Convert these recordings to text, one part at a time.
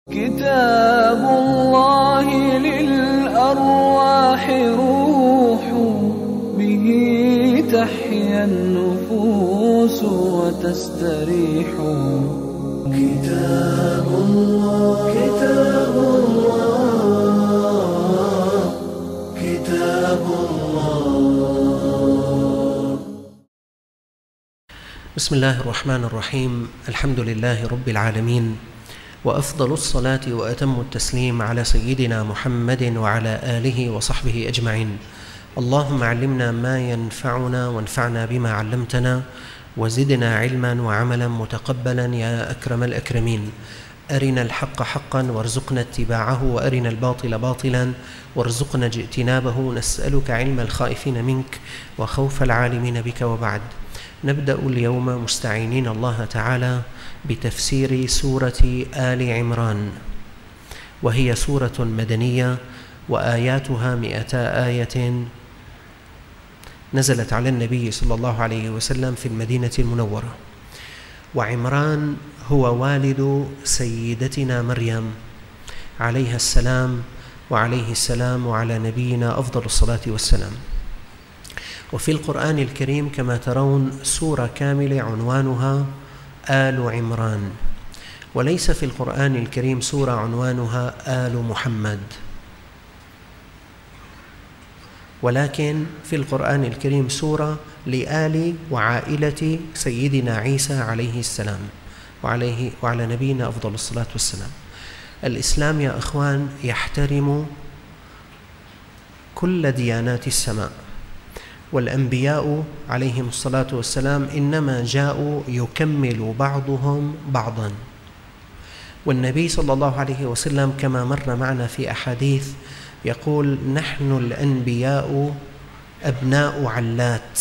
كتاب الله للأرواح روح، به تحيا النفوس وتستريح. كتاب الله كتاب الله كتاب الله. بسم الله الرحمن الرحيم. الحمد لله رب العالمين، وأفضل الصلاة وأتم التسليم على سيدنا محمد وعلى آله وصحبه أجمعين. اللهم علمنا ما ينفعنا وانفعنا بما علمتنا، وزدنا علما وعملا متقبلا يا أكرم الأكرمين. أرنا الحق حقا وارزقنا اتباعه، وأرنا الباطل باطلا وارزقنا اجتنابه. نسألك علم الخائفين منك وخوف العالمين بك. وبعد، نبدأ اليوم مستعينين الله تعالى بتفسير سورة آل عمران، وهي سورة مدنية وآياتها 200 آية، نزلت على النبي صلى الله عليه وسلم في المدينة المنورة. وعمران هو والد سيدتنا مريم عليها السلام وعليه السلام وعلى نبينا أفضل الصلاة والسلام. وفي القرآن الكريم كما ترون سورة كاملة عنوانها آل عمران، وليس في القرآن الكريم سورة عنوانها آل محمد، ولكن في القرآن الكريم سورة لآل وعائلة سيدنا عيسى عليه السلام وعلى نبينا أفضل الصلاة والسلام. الإسلام يا أخوان يحترم كل ديانات السماء، والأنبياء عليهم الصلاة والسلام إنما جاءوا يكمل بعضهم بعضا. والنبي صلى الله عليه وسلم كما مر معنا في أحاديث يقول: نحن الأنبياء أبناء علات.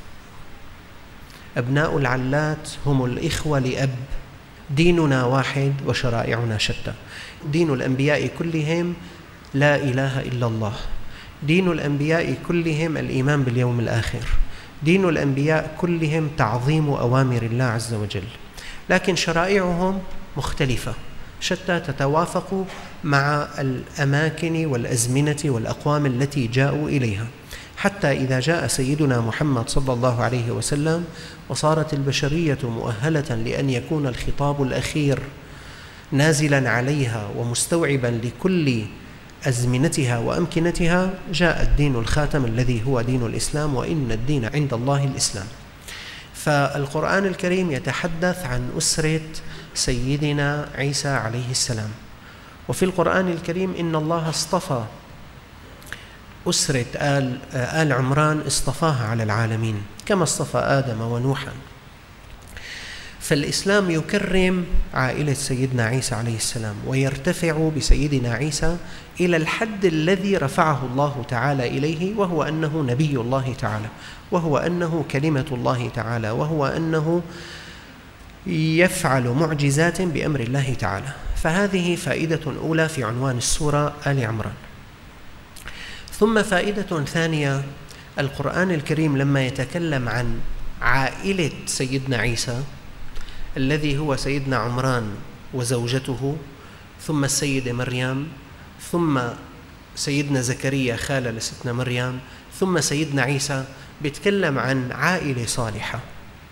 أبناء العلات هم الإخوة لأب، ديننا واحد وشرائعنا شتى. دين الأنبياء كلهم لا إله إلا الله، دين الأنبياء كلهم الإيمان باليوم الآخر، دين الأنبياء كلهم تعظيم أوامر الله عز وجل، لكن شرائعهم مختلفة شتى، تتوافق مع الأماكن والأزمنة والأقوام التي جاءوا إليها. حتى إذا جاء سيدنا محمد صلى الله عليه وسلم وصارت البشرية مؤهلة لأن يكون الخطاب الأخير نازلا عليها ومستوعبا لكل أزمنتها وأمكنتها، جاء الدين الخاتم الذي هو دين الإسلام، وإن الدين عند الله الإسلام. فالقرآن الكريم يتحدث عن أسرة سيدنا عيسى عليه السلام. وفي القرآن الكريم إن الله اصطفى أسرة آل عمران، اصطفاها على العالمين كما اصطفى آدم ونوحا. فالإسلام يكرم عائلة سيدنا عيسى عليه السلام، ويرتفع بسيدنا عيسى إلى الحد الذي رفعه الله تعالى إليه، وهو أنه نبي الله تعالى، وهو أنه كلمة الله تعالى، وهو أنه يفعل معجزات بأمر الله تعالى. فهذه فائدة أولى في عنوان السورة آل عمران. ثم فائدة ثانية، القرآن الكريم لما يتكلم عن عائلة سيدنا عيسى الذي هو سيدنا عمران وزوجته، ثم السيدة مريم، ثم سيدنا زكريا خالة لستنا مريم، ثم سيدنا عيسى، بيتكلم عن عائلة صالحة.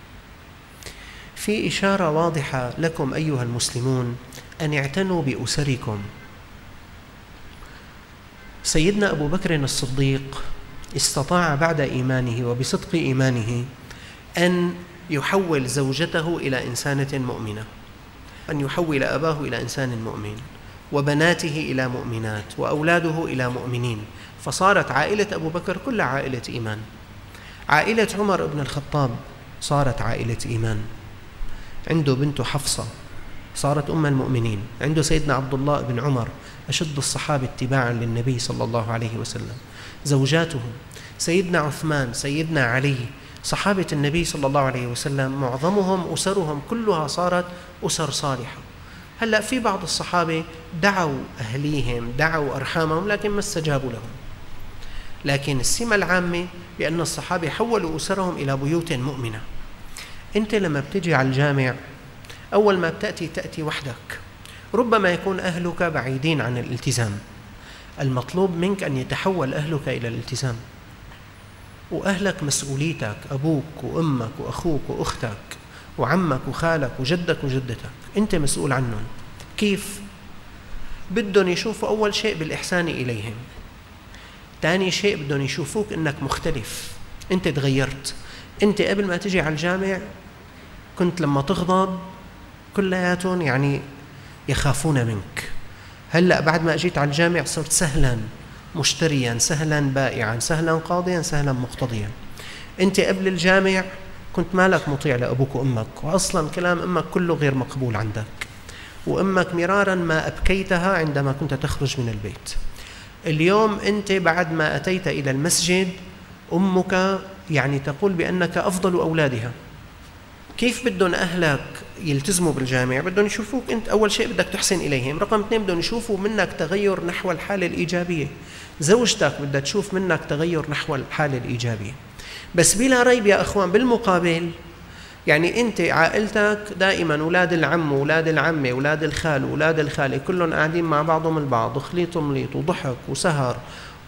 في إشارة واضحة لكم أيها المسلمون أن اعتنوا بأسركم. سيدنا أبو بكر الصديق استطاع بعد إيمانه وبصدق إيمانه أن يحول زوجته إلى إنسانة مؤمنة، أن يحول أباه إلى إنسان مؤمن، وبناته إلى مؤمنات، وأولاده إلى مؤمنين. فصارت عائلة أبو بكر كلها عائلة إيمان. عائلة عمر بن الخطاب صارت عائلة إيمان، عنده بنته حفصة صارت أم المؤمنين، عنده سيدنا عبد الله بن عمر أشد الصحابة اتباعا للنبي صلى الله عليه وسلم، زوجاته سيدنا عثمان، سيدنا علي، صحابة النبي صلى الله عليه وسلم معظمهم أسرهم كلها صارت أسر صالحة. هلأ في بعض الصحابة دعوا أهليهم، دعوا أرحامهم، لكن ما استجابوا لهم. لكن السمة العامة بأن الصحابة حولوا أسرهم إلى بيوت مؤمنة. أنت لما بتجي على الجامع أول ما بتأتي وحدك، ربما يكون أهلك بعيدين عن الالتزام، المطلوب منك أن يتحول أهلك إلى الالتزام، وأهلك مسؤوليتك، أبوك وأمك وأخوك وأختك وعمك وخالك وجدك وجدتك، أنت مسؤول عنهم. كيف؟ بدهم يشوفوا أول شيء بالإحسان إليهم، ثاني شيء بدهم يشوفوك إنك مختلف، أنت تغيرت. أنت قبل ما تجي على الجامع كنت لما تغضب كلياتهم يعني يخافون منك، هلأ بعد ما أجيت على الجامع صرت سهلا مشتريا، سهلا بائعا، سهلا قاضيا، سهلا مقتضيا. أنت قبل الجامع كنت مالك مطيع لأبوك وأمك، وأصلا كلام أمك كله غير مقبول عندك، وأمك مرارا ما أبكيتها عندما كنت تخرج من البيت. اليوم أنت بعد ما أتيت إلى المسجد أمك يعني تقول بأنك أفضل أولادها. كيف بدهم أهلك يلتزموا بالجامع؟ بدهم يشوفوك أنت أول شيء بدك تحسن إليهم، رقم 2 بدهم يشوفوا منك تغير نحو الحالة الإيجابية، زوجتك بدها تشوف منك تغير نحو الحالة الإيجابية. بس بلا ريب يا أخوان بالمقابل يعني أنت عائلتك دائما أولاد العم وأولاد العمة وأولاد الخال وأولاد الخالة كلهم قاعدين مع بعضهم البعض، خليط مليط وضحك وسهر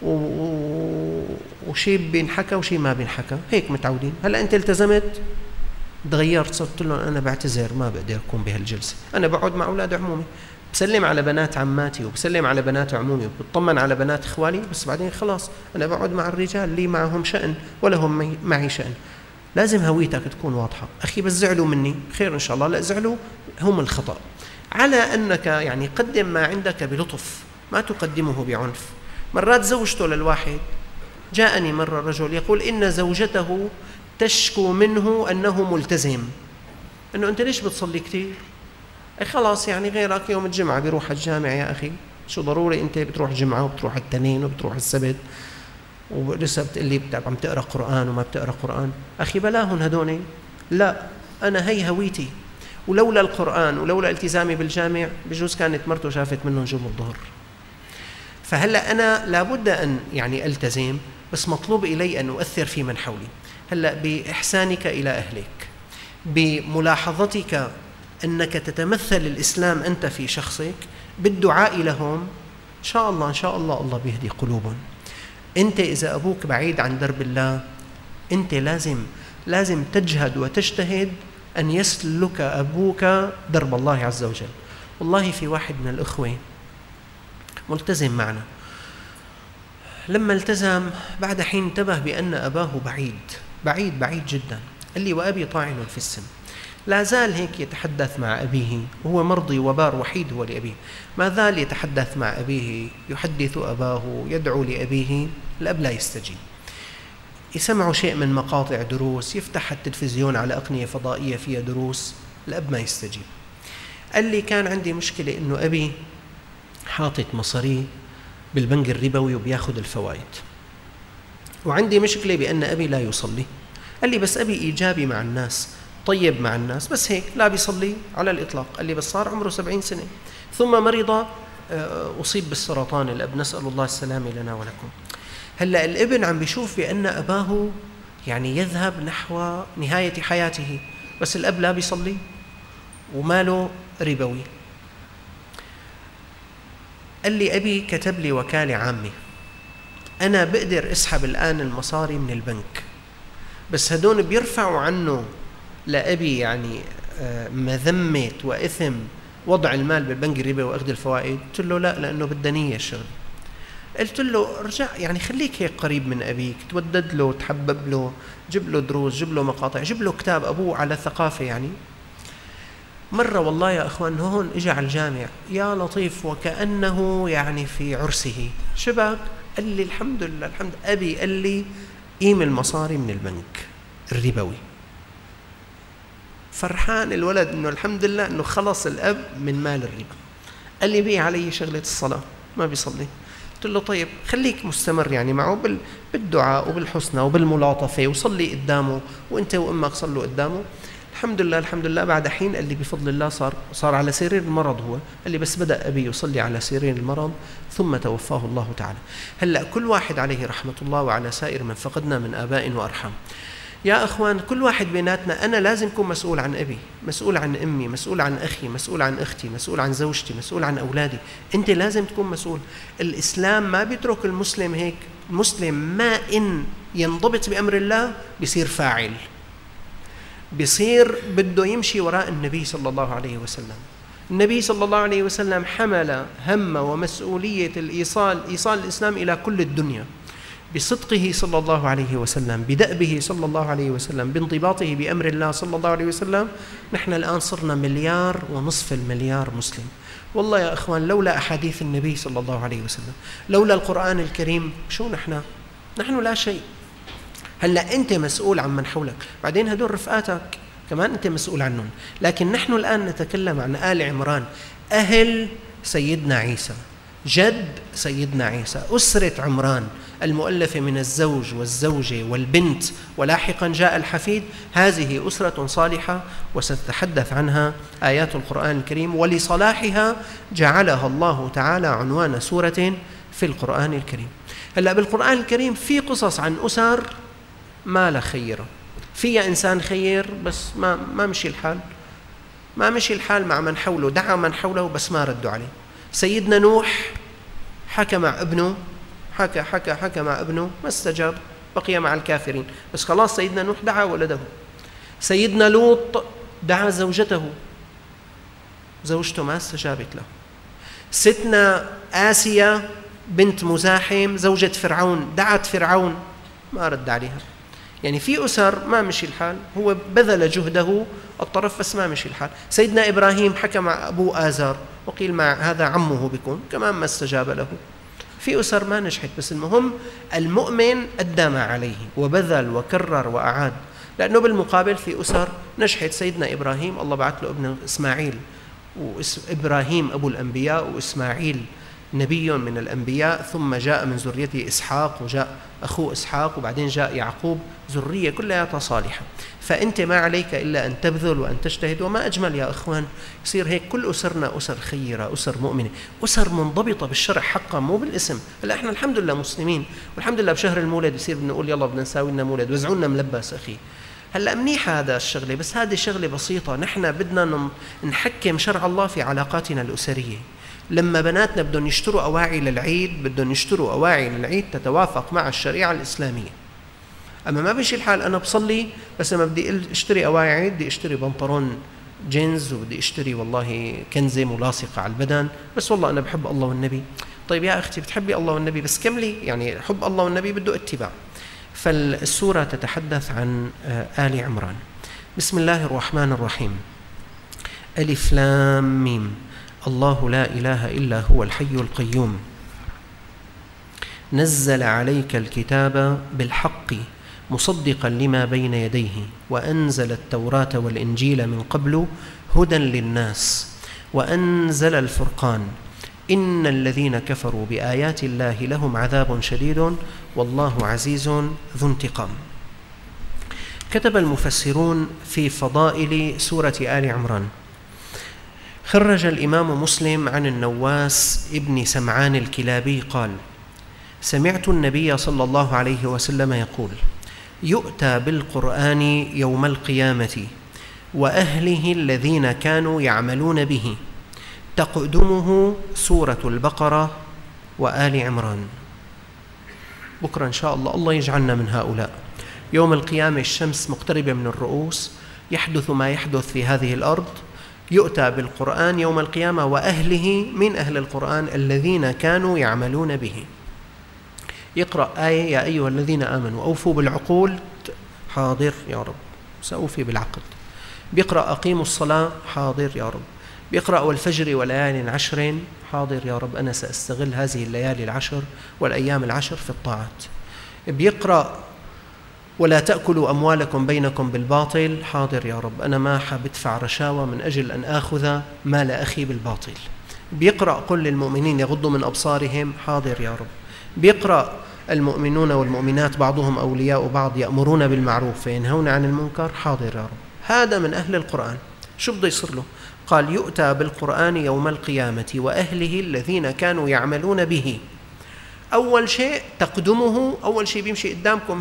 وشيء بينحكى وشيء ما بينحكى، هيك متعودين. هلأ أنت التزمت تغيرت، صرت لهم أنا بعتذر ما بقدر أكون بهالجلسة، أنا بقعد مع أولاد عمومي، بسلم على بنات عماتي وبسلم على بنات عمومي وبطمن على بنات إخوالي، بس بعدين خلاص أنا بقعد مع الرجال لي معهم شأن ولا هم معي شأن. لازم هويتك تكون واضحة. أخي بس زعلوا مني خير إن شاء الله، لا زعلوا هم الخطأ، على أنك يعني قدم ما عندك بلطف، ما تقدمه بعنف. مرات زوجته للواحد، جاءني مرة رجل يقول إن زوجته تشكو منه أنه ملتزم، أنه أنت ليش بتصلي كتير؟ أي خلاص يعني غيرك يوم الجمعة بيروح الجامع يا أخي، شو ضروري أنت بتروح الجمعة وبتروح الاثنين وبتروح السبت ولسه بتقلي عم تقرأ قرآن وما بتقرأ قرآن؟ أخي بلاهن هدوني، لا أنا هي هويتي، ولولا القرآن ولولا التزامي بالجامع بجوز كانت مرته شافت منه نجوم الظهر. فهلأ أنا لابد أن يعني ألتزم، بس مطلوب إلي أن أؤثر في من حولي. هلأ بإحسانك إلى أهلك، بملاحظتك أنك تتمثل الإسلام أنت في شخصك، بالدعاء لهم، إن شاء الله إن شاء الله الله بيهدي قلوبهم. أنت إذا أبوك بعيد عن درب الله أنت لازم تجهد وتجتهد أن يسلك أبوك درب الله عز وجل. والله في واحد من الأخوة ملتزم معنا، لما التزم بعد حين انتبه بأن أباه بعيد جدا، قال لي وأبي طاعن في السن، لا زال هيك يتحدث مع أبيه وهو مرضي وبار وحيد هو لأبيه، ما زال يتحدث مع أبيه، يحدث أباه، يدعو لأبيه، الأب لا يستجيب. يسمعوا شيء من مقاطع دروس، يفتح التلفزيون على أقنية فضائية فيها دروس، الأب ما يستجيب. قال لي كان عندي مشكلة إنه أبي حاطط مصاري بالبنك الربوي وبياخد الفوائد، وعندي مشكلة بأن أبي لا يصلي. قال لي بس أبي إيجابي مع الناس، طيب مع الناس، بس هيك لا بيصلي على الإطلاق. قال لي بس صار عمره 70 سنة ثم مرض، أصيب بالسرطان الأب، نسأل الله السلامة لنا ولكم. هلأ الابن عم بيشوف بأن أباه يعني يذهب نحو نهاية حياته، بس الأب لا بيصلي وماله ربوي. قال لي أبي كتب لي وكالة عامة، أنا بقدر أسحب الآن المصاري من البنك، بس هدول بيرفعوا عنه لأبي يعني مذمة وإثم وضع المال بالبنك الربوي وأخذ الفوائد. قلت له لا، لأنه بدها نية الشغل. قلت له ارجع يعني خليك هيك قريب من أبيك، تودد له، تحبب له، جيب له دروس، جيب له مقاطع، جيب له كتاب أبوه على ثقافة. يعني مرة والله يا أخوان هون إجا على الجامع يا لطيف وكأنه يعني في عرسه، شبك قال لي الحمد لله الحمد أبي قال لي قيم المصاري من البنك الربوي. فرحان الولد إنه الحمد لله إنه خلص الأب من مال الربا. قال لي بي علي شغلة الصلاة، ما بيصلي. قلت له طيب خليك مستمر يعني معه بالدعاء وبالحسنى وبالملاطفة، وصلي قدامه وانت وامك صلوا قدامه. الحمد لله الحمد لله. بعد حين قال لي بفضل الله صار على سرير المرض هو، قال لي بس بدأ أبي يصلي على سرير المرض ثم توفاه الله تعالى. هلأ كل واحد عليه رحمة الله وعلى سائر من فقدنا من آباء وأرحام. يا أخوان كل واحد بيناتنا أنا لازم أكون مسؤول عن أبي، مسؤول عن أمي، مسؤول عن أخي، مسؤول عن أختي، مسؤول عن زوجتي، مسؤول عن أولادي. أنت لازم تكون مسؤول. الإسلام ما بيترك المسلم هيك. المسلم ما إن ينضبط بأمر الله بيصير فاعل، بيصير بده يمشي وراء النبي صلى الله عليه وسلم. النبي صلى الله عليه وسلم حمل هم ومسؤولية إيصال الإسلام إلى كل الدنيا بصدقه صلى الله عليه وسلم، بدأبه صلى الله عليه وسلم، بانضباطه بأمر الله صلى الله عليه وسلم. نحن الآن صرنا 1.5 مليار مسلم. والله يا أخوان لولا أحاديث النبي صلى الله عليه وسلم، لولا القرآن الكريم، شو نحن لا شيء. هلأ أنت مسؤول عن من حولك، بعدين هدول رفقاتك كمان أنت مسؤول عنهم. لكن نحن الآن نتكلم عن آل عمران، أهل سيدنا عيسى، جد سيدنا عيسى، أسرة عمران المؤلفة من الزوج والزوجة والبنت ولاحقا جاء الحفيد. هذه أسرة صالحة وستتحدث عنها آيات القرآن الكريم، ولصلاحها جعلها الله تعالى عنوان سورة في القرآن الكريم. هلأ بالقرآن الكريم في قصص عن أسر ما لا خيرة، فيها إنسان خير بس ما مشي الحال، ما مشي الحال مع من حوله، دعا من حوله بس ما ردوا عليه. سيدنا نوح حكى مع ابنه، حكى مع ابنه ما استجاب، بقي مع الكافرين. بس خلاص سيدنا نوح دعا ولده. سيدنا لوط دعا زوجته ما استجابت له. ستنا آسيا بنت مزاحم زوجة فرعون دعت فرعون ما رد عليها. يعني في أسر ما مشي الحال، هو بذل جهده الطرف بس ما مشي الحال. سيدنا إبراهيم حكى مع أبوه آزار وقيل مع هذا عمه بكون كمان ما استجاب له. في أسر ما نجحت، بس المهم المؤمن أدى ما عليه وبذل وكرر وأعاد. لأنه بالمقابل في أسر نجحت. سيدنا إبراهيم الله بعث له ابنه إسماعيل، وإبراهيم أبو الأنبياء وإسماعيل نبي من الأنبياء، ثم جاء من ذريته إسحاق وجاء أخوه إسحاق وبعدين جاء يعقوب، ذرية كلها صالحة. فأنت ما عليك إلا أن تبذل وأن تجتهد. وما أجمل يا أخوان يصير هيك كل أسرنا أسر خيرة، أسر مؤمنة، أسر منضبطة بالشرع حقا مو بالاسم. هلا إحنا الحمد لله مسلمين، والحمد لله بشهر المولد يصير بنقول يلا بدنا نساوي لنا مولد، وزعوا لنا ملبس أخي. هلا منيح هذا الشغلة، بس هذه شغلة بسيطة. نحن بدنا نحكم شرع الله في علاقاتنا الأسرية. لما بناتنا بدهم يشتروا أواعي للعيد، بدهم يشتروا أواعي للعيد تتوافق مع الشريعة الإسلامية. أما ما بيمشي الحال أنا بصلي بس لما بدي اشتري أواعي عيد بدي اشتري بنطلون جينز وبدي اشتري والله كنزة ملاصقة على البدن، بس والله أنا بحب الله والنبي. طيب يا أختي بتحبي الله والنبي بس كملي، يعني حب الله والنبي بده اتباع. فالسورة تتحدث عن آل عمران. بسم الله الرحمن الرحيم. ألف لام ميم. الله لا إله إلا هو الحي القيوم. نزل عليك الكتاب بالحق مصدقا لما بين يديه وأنزل التوراة والإنجيل من قبل هدى للناس وأنزل الفرقان إن الذين كفروا بآيات الله لهم عذاب شديد والله عزيز ذو انتقام. كتب المفسرون في فضائل سورة آل عمران. خرج الإمام مسلم عن النواس ابن سمعان الكلابي قال: سمعت النبي صلى الله عليه وسلم يقول: يؤتى بالقرآن يوم القيامة وأهله الذين كانوا يعملون به تقدمه سورة البقرة وآل عمران. بكرة إن شاء الله يجعلنا من هؤلاء. يوم القيامة الشمس مقتربة من الرؤوس، يحدث ما يحدث في هذه الأرض. يؤتى بالقرآن يوم القيامة وأهله من أهل القرآن الذين كانوا يعملون به. يقرأ آية: يا أيها الذين آمنوا أوفوا بالعقول، حاضر يا رب سأوفي بالعقد. بيقرأ أقيموا الصلاة، حاضر يا رب. بيقرأ والفجر وليال عشر، حاضر يا رب أنا سأستغل هذه الليالي العشر والأيام العشر في الطاعات. بيقرأ ولا تأكلوا أموالكم بينكم بالباطل، حاضر يا رب أنا ما حبدفع رشاوى من أجل أن آخذ مال أخي بالباطل. بيقرأ قل للمؤمنين يغضوا من أبصارهم، حاضر يا رب. بيقرأ المؤمنون والمؤمنات بعضهم أولياء بعض يأمرون بالمعروف وينهون عن المنكر، حاضر يا رب. هذا من أهل القرآن. شو بده يصير له؟ قال: يؤتى بالقرآن يوم القيامة وأهله الذين كانوا يعملون به. أول شيء تقدمه، أول شيء بيمشي قدامكم هيك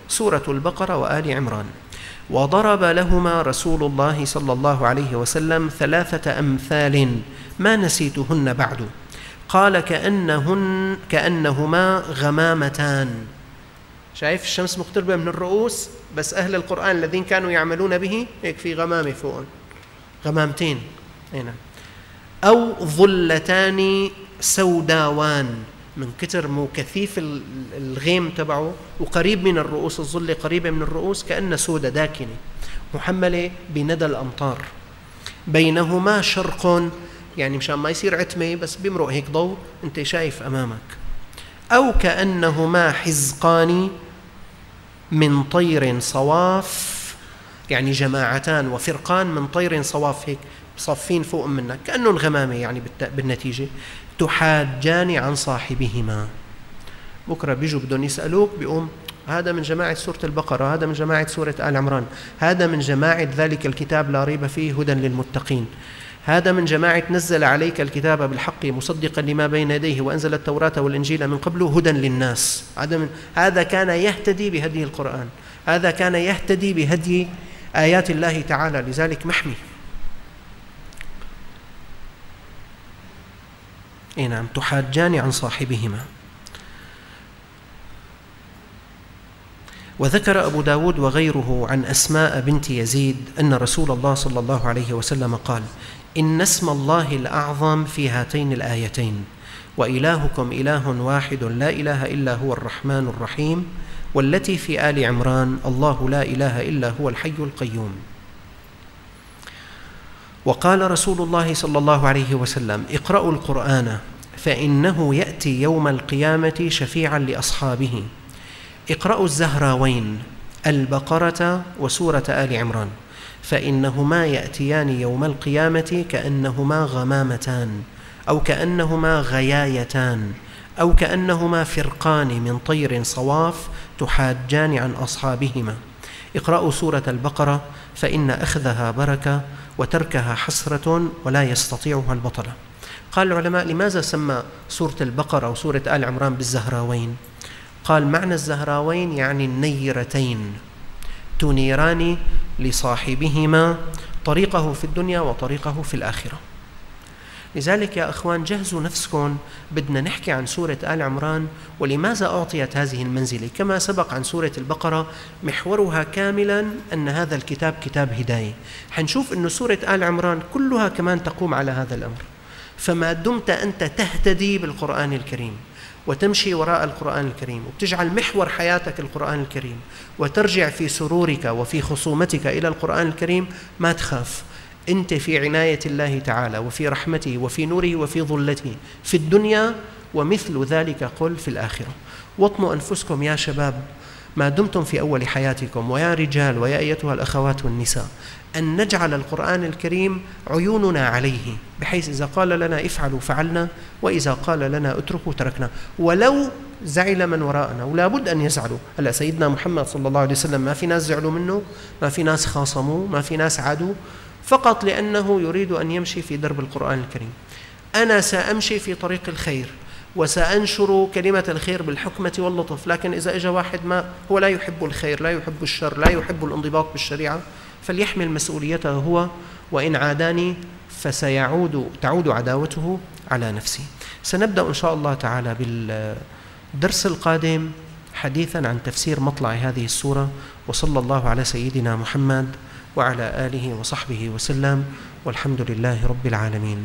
سورة البقرة وآل عمران. وضرب لهما رسول الله صلى الله عليه وسلم 3 أمثال ما نسيتهن بعد، قال كأنهما غمامتان. شايف الشمس مقتربة من الرؤوس، بس أهل القرآن الذين كانوا يعملون به هيك في غمامة فوق، غمامتين هنا. أو ظلتان سوداوان، من كتر مو كثيف الغيم تبعه وقريب من الرؤوس، الظلة قريبة من الرؤوس، كأن سودة داكنة محملة بندى الأمطار، بينهما شرق، يعني مشان ما يصير عتمة بس بيمرق هيك ضوء أنت شايف أمامك. أو كأنهما حزقان من طير صواف، يعني جماعتان وفرقان من طير صواف، هيك صافين فوق منك كأنهم غمامة يعني بالنتيجة، تحاجان عن صاحبهما. بكرة بيجوا بدهم يسألوك، بيقوم هذا من جماعة سورة البقرة، هذا من جماعة سورة آل عمران، هذا من جماعة ذلك الكتاب لا ريب فيه هدى للمتقين، هذا من جماعة نزل عليك الكتاب بالحق مصدقا لما بين يديه وأنزل التوراة والإنجيل من قبل هدى للناس. هذا كان يهتدي بهدي القرآن، هذا كان يهتدي بهدي آيات الله تعالى، لذلك محمي. نعم، تحاجان عن صاحبهما. وذكر أبو داود وغيره عن أسماء بنت يزيد أن رسول الله صلى الله عليه وسلم قال: إن اسم الله الأعظم في هاتين الآيتين: وإلهكم إله واحد لا إله إلا هو الرحمن الرحيم، والتي في آل عمران: الله لا إله إلا هو الحي القيوم. وقال رسول الله صلى الله عليه وسلم: اقرأوا القرآن فإنه يأتي يوم القيامة شفيعا لأصحابه. اقرأوا الزهراوين البقرة وسورة آل عمران، فإنهما يأتيان يوم القيامة كأنهما غمامتان، أو كأنهما غيايتان، أو كأنهما فرقان من طير صواف تحاجان عن أصحابهما. اقرأوا سورة البقرة فإن أخذها بركة وتركها حسرة ولا يستطيعها البطلة. قال العلماء: لماذا سمى سورة البقرة وسورة آل عمران بالزهراوين؟ قال: معنى الزهراوين يعني النيرتين، تنيران لصاحبهما طريقه في الدنيا وطريقه في الآخرة. لذلك يا أخوان جهزوا نفسكم، بدنا نحكي عن سورة آل عمران ولماذا أعطيت هذه المنزلة. كما سبق عن سورة البقرة محورها كاملا أن هذا الكتاب كتاب هداية، حنشوف أن سورة آل عمران كلها كمان تقوم على هذا الأمر. فما دمت أنت تهتدي بالقرآن الكريم وتمشي وراء القرآن الكريم وبتجعل محور حياتك القرآن الكريم وترجع في سرورك وفي خصومتك إلى القرآن الكريم، ما تخاف، أنت في عناية الله تعالى وفي رحمته وفي نوره وفي ظلته في الدنيا، ومثل ذلك قل في الآخرة. واطموا أنفسكم يا شباب ما دمتم في أول حياتكم، ويا رجال ويا أيتها الأخوات والنساء، أن نجعل القرآن الكريم عيوننا عليه، بحيث إذا قال لنا افعلوا فعلنا، وإذا قال لنا اتركوا تركنا، ولو زعل من وراءنا، ولا بد أن يزعلوا. هلأ سيدنا محمد صلى الله عليه وسلم ما في ناس زعلوا منه، ما في ناس خاصموه، ما في ناس عادوا، فقط لأنه يريد أن يمشي في درب القرآن الكريم. أنا سأمشي في طريق الخير وسأنشر كلمة الخير بالحكمة واللطف، لكن إذا إجا واحد ما هو لا يحب الخير، لا يحب الشر، لا يحب الانضباط بالشريعة، فليحمل مسؤوليته هو، وإن عاداني تعود عداوته على نفسه. سنبدأ إن شاء الله تعالى بالدرس القادم حديثا عن تفسير مطلع هذه السورة، وصلى الله على سيدنا محمد وعلى آله وصحبه وسلم، والحمد لله رب العالمين.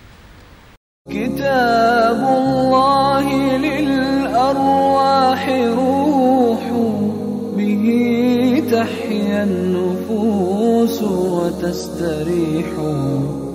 كتاب الله للأرواح روح، به تحيا النفوس وتستريح.